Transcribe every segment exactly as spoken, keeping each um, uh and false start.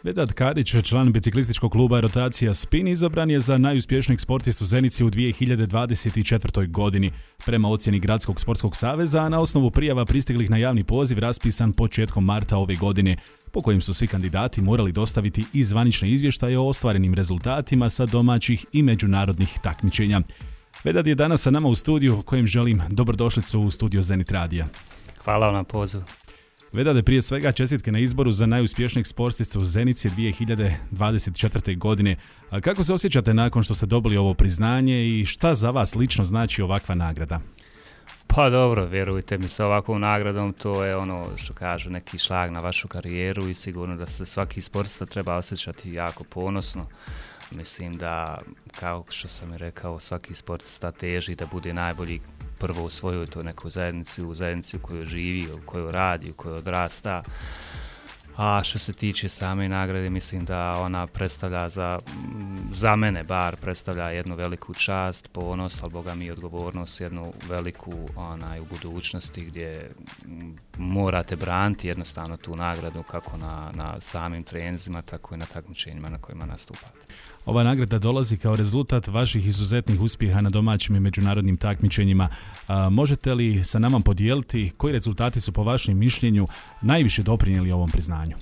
Vedad Karić, član biciklističkog kluba Rotacija Spin, izabran je za najuspješnijeg sportistu u Zenici u dvije hiljade dvadeset četvrtoj. godini. Prema ocjeni Gradskog sportskog saveza, a na osnovu prijava pristiglih na javni poziv raspisan početkom marta ove godine, po kojim su svi kandidati morali dostaviti i zvanične izvještaje o ostvarenim rezultatima sa domaćih i međunarodnih takmičenja. Vedad je danas sa nama u studiju, kojem želim dobrodošlicu u studio Zenit Radija. Hvala vam na pozivu. Vedade, prije svega čestitke na izboru za najuspješnijeg sportistu u Zenici dvije hiljade dvadeset četvrte. godine. A kako se osjećate nakon što ste dobili ovo priznanje i šta za vas lično znači ovakva nagrada? Pa dobro, vjerujte mi, sa ovakvom nagradom to je ono što kažu neki šlag na vašu karijeru i sigurno da se svaki sportista treba osjećati jako ponosno. Mislim da, kao što sam i rekao, svaki sportista teži da bude najbolji prvo u svojoj to nekoj zajednici, u zajednici u kojoj živi, u kojoj radi, u kojoj odrasta. A što se tiče same nagrade, mislim da ona predstavlja za, za mene bar, predstavlja jednu veliku čast, ponos, ali boga mi i odgovornost, jednu veliku onaj, u budućnosti gdje morate braniti jednostavno tu nagradu kako na, na samim treninzima, tako i na takmičenjima na kojima nastupate. Ova nagrada dolazi kao rezultat vaših izuzetnih uspjeha na domaćim i međunarodnim takmičenjima. A, možete li sa nama podijeliti koji rezultati su po vašem mišljenju najviše doprinijeli ovom priznanju?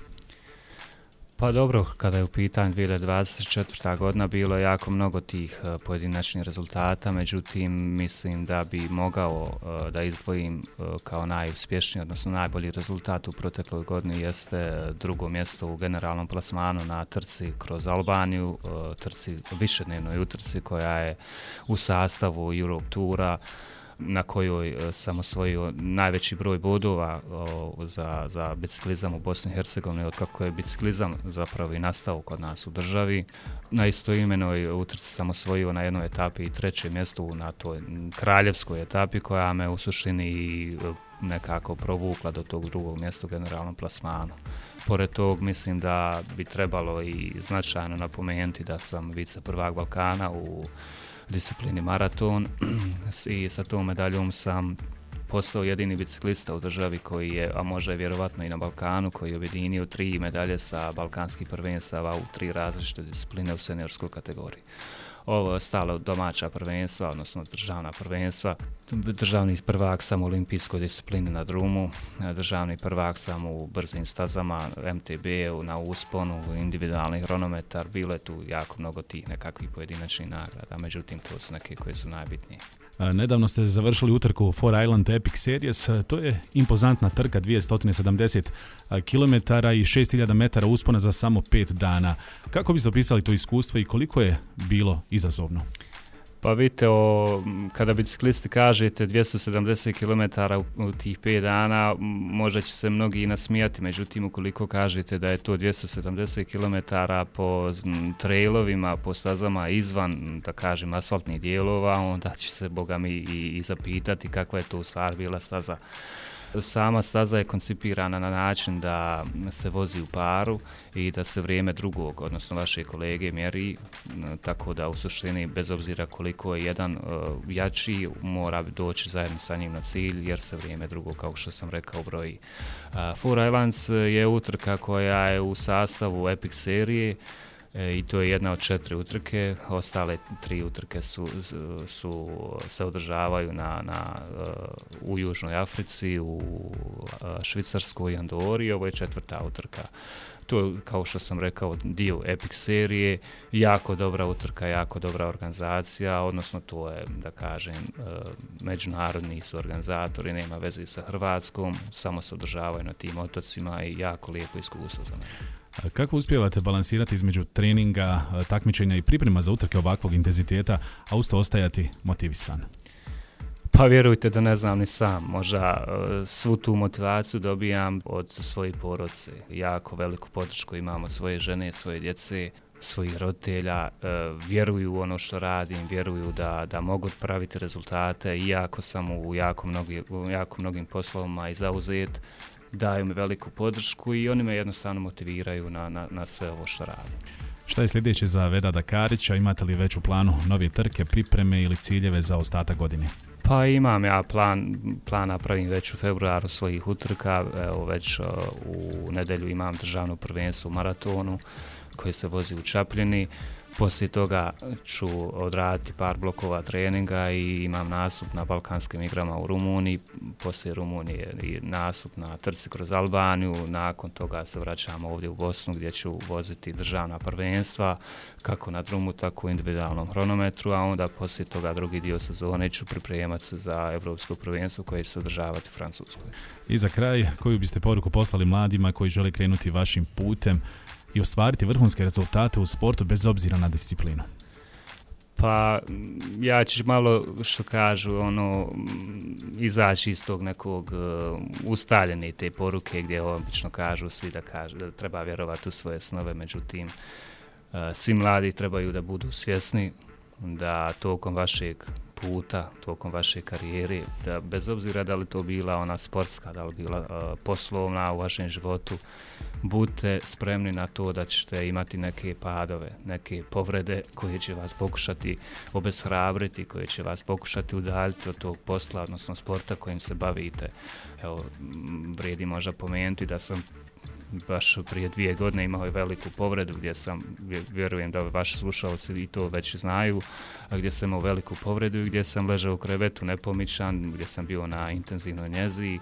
Pa dobro, kada je u pitanju dvije hiljade dvadeset četvrta. godina bilo je jako mnogo tih uh, pojedinačnih rezultata, međutim mislim da bi mogao uh, da izdvojim uh, kao najuspješniji, odnosno najbolji rezultat u protekloj godini jeste drugo mjesto u generalnom plasmanu na trci kroz Albaniju, uh, trci, višednevnoj utrci koja je u sastavu Europe Toura, na kojoj sam osvojio najveći broj bodova o, za, za biciklizam u Bosni i Hercegovini, od kako je biciklizam zapravo i nastao kod nas u državi. Na istoimenoj utrci sam osvojio na jednoj etapi i treće mjesto na toj kraljevskoj etapi koja me u suštini nekako provukla do tog drugog mjesta u generalnom plasmanu. Pored tog mislim da bi trebalo i značajno napomenuti da sam vice prvak Balkana u disciplini maraton i sa tom medaljom sam postao jedini biciklista u državi koji je, a može vjerovatno i na Balkanu, koji je objedinio tri medalje sa balkanskih prvenstava u tri različite discipline u seniorskoj kategoriji. Ovo je ostalo domaća prvenstva, odnosno državna prvenstva. Državni prvak sam u olimpijskoj disciplini na drumu, državni prvak sam u brzim stazama, M T B, na usponu, individualni hronometar. Bilo je tu jako mnogo tih nekakvih pojedinačnih nagrada, međutim to su neke koje su najbitnije. Nedavno ste završili utrku Four Island Epic Series. To je impozantna trka, dvjesto sedamdeset kilometara i šest hiljada metara uspona za samo pet dana. Kako biste opisali to iskustvo i koliko je bilo izazovno? Pa vidite, o, kada biciklisti kažete dvjesto sedamdeset kilometara u, u tih pet dana, možda će se mnogi i nasmijati, međutim ukoliko kažete da je to dvjesto sedamdeset kilometara po m, trailovima, po stazama izvan, da kažem, asfaltnih dijelova, onda će se boga mi i, i zapitati kakva je to u stvari bila staza. Sama staza je koncipirana na način da se vozi u paru i da se vrijeme drugog, odnosno vaše kolege, mjeri, tako da u suštini bez obzira koliko je jedan uh, jači, mora doći zajedno sa njim na cilj jer se vrijeme drugog, kao što sam rekao, broji. Uh, Four Islands je utrka koja je u sastavu Epic serije i to je jedna od četiri utrke, ostale tri utrke su, su, se održavaju na, na, u Južnoj Africi, u Švicarskoj i Andori, ovo je četvrta utrka. To je, kao što sam rekao, dio Epic serije, jako dobra utrka, jako dobra organizacija, odnosno to je, da kažem, međunarodni su organizatori, nema veze sa Hrvatskom, samo se održavaju na tim otocima i jako lijepo iskustvo za mene. Kako uspijevate balansirati između treninga, takmičenja i priprema za utrke ovakvog intenziteta, a uz to ostajati motivisan? Pa vjerujte da ne znam ni sam. Možda svu tu motivaciju dobijam od svoje porodice. Jako veliku podršku imam od svoje žene, svoje djece, svojih roditelja. Vjeruju u ono što radim, vjeruju da, da mogu praviti rezultate, iako sam u jako, mnogi, u jako mnogim poslovima i zauzet. Daju mi veliku podršku i oni me jednostavno motiviraju na, na, na sve ovo što radim. Šta je sljedeće za Vedada Karića? Imate li već u planu nove trke, pripreme ili ciljeve za ostatak godine? Pa imam ja plan, plan napravim već u februaru svojih utrka, evo već uh, u nedjelju imam državno prvenstvo u maratonu koje se vozi u Čapljini. Poslije toga ću odraditi par blokova treninga i imam nastup na Balkanskim igrama u Rumuniji. Poslije Rumunije i nastup na trci kroz Albaniju. Nakon toga se vraćamo ovdje u Bosnu gdje ću voziti državna prvenstva kako na drumu, tako i individualnom hronometru, a onda poslije toga drugi dio sezone ću pripremati se za evropsko prvenstvo koje će se održavati u Francuskoj. I za kraj, koju biste poruku poslali mladima koji žele krenuti vašim putem i ostvariti vrhunske rezultate u sportu bez obzira na disciplinu? Pa ja ću malo, što kažu, ono, izaći iz tog nekog uh, ustaljene te poruke gdje obično kažu svi da, kažu, da treba vjerovati u svoje snove, međutim uh, svi mladi trebaju da budu svjesni da tokom vašeg puta, tokom vaše karijere, da bez obzira da li to bila ona sportska, da li bila uh, poslovna u vašem životu, budite spremni na to da ćete imati neke padove, neke povrede koje će vas pokušati obeshrabriti, koje će vas pokušati udaljiti od tog posla, odnosno sporta kojim se bavite. Evo, vrijedi možda pomenuti da sam baš prije dvije godine imao i veliku povredu gdje sam, vjerujem da vaši slušalci i to već znaju, gdje sam imao veliku povredu i gdje sam ležao u krevetu nepomičan, gdje sam bio na intenzivnoj njezi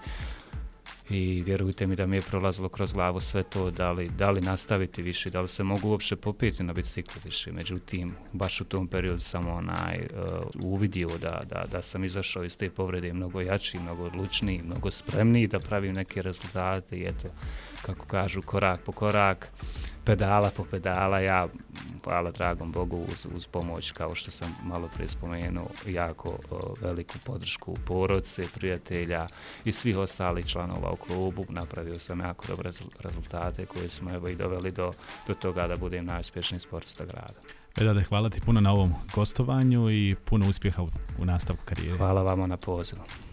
i vjerujte mi da mi je prolazilo kroz glavu sve to, da li, da li nastaviti više, da li se mogu uopće popiti na biciklu više. Međutim, baš u tom periodu sam onaj, uh, uvidio da, da, da sam izašao iz te povrede mnogo jači, mnogo odlučniji, mnogo spremniji da pravim neke rezultate i eto, kako kažu, korak po korak, pedala po pedala, ja, hvala dragom Bogu, uz, uz pomoć, kao što sam malo prije spomenuo, jako uh, veliku podršku porodice, prijatelja i svih ostalih članova u klubu, napravio sam jako dobre rezultate koje smo evo i doveli do, do toga da budem najuspješniji sportista grada. Vedade, hvala ti puno na ovom gostovanju i puno uspjeha u, u nastavku karijere. Hvala vama na pozivu.